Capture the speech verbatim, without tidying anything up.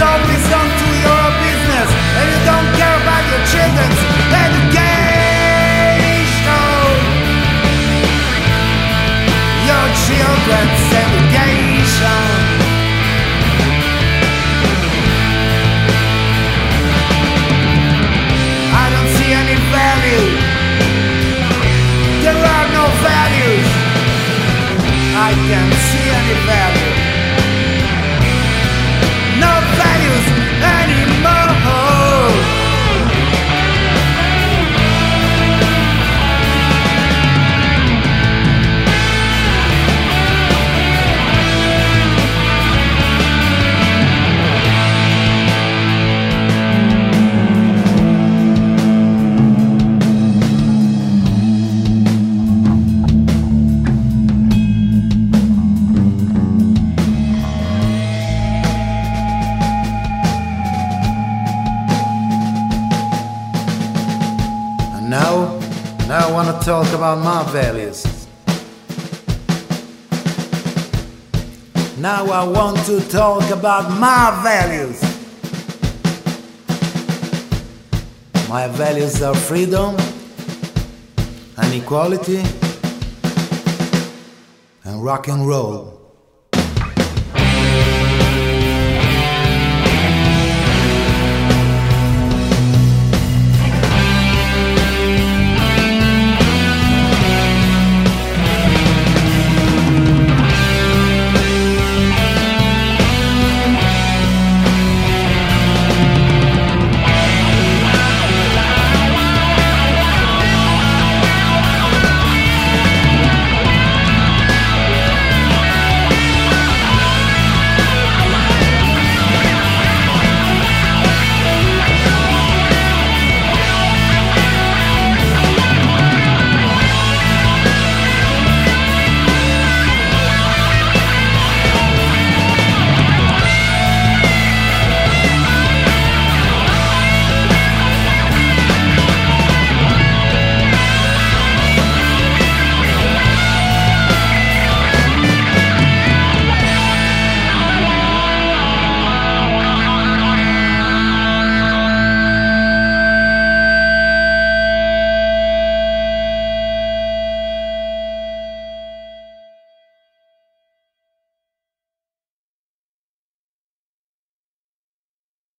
always on to your business, and you don't care about your children's education. Your children's education. I don't see any value. There are no values. I can't see any value. No values anymore. Now, now I want to talk about my values. Now I want to talk about my values. My values are freedom and equality and rock and roll.